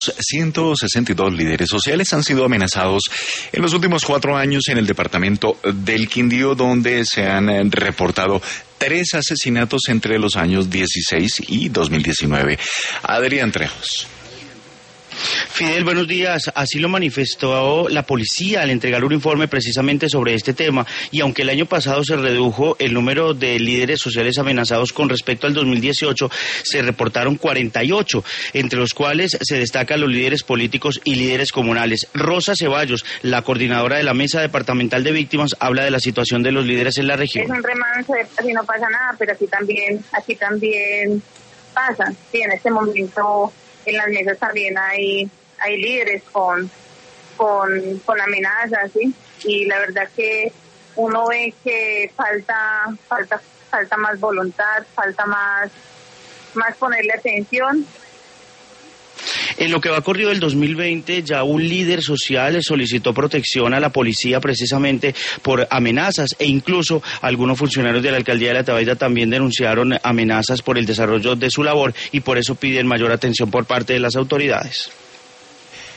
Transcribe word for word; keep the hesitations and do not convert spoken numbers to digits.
ciento sesenta y dos líderes sociales han sido amenazados en los últimos cuatro años en el departamento del Quindío, donde se han reportado tres asesinatos entre los años dieciséis y dos mil diecinueve. Adrián Trejos. Fidel, buenos días. Así lo manifestó la policía al entregar un informe precisamente sobre este tema. Y aunque el año pasado se redujo el número de líderes sociales amenazados con respecto al dos mil dieciocho, se reportaron cuarenta y ocho, entre los cuales se destacan los líderes políticos y líderes comunales. Rosa Ceballos, la coordinadora de la Mesa Departamental de Víctimas, habla de la situación de los líderes en la región. Es un remanso, así no pasa nada, pero aquí también, aquí también pasa. Sí, en este momento en las mesas también hay hay líderes con con con amenazas, ¿sí? Y la verdad que uno ve que falta falta falta más voluntad, falta más más ponerle atención. En lo que va corrido el dos mil veinte, ya un líder social solicitó protección a la policía precisamente por amenazas, e incluso algunos funcionarios de la alcaldía de La Tebaida también denunciaron amenazas por el desarrollo de su labor, y por eso piden mayor atención por parte de las autoridades.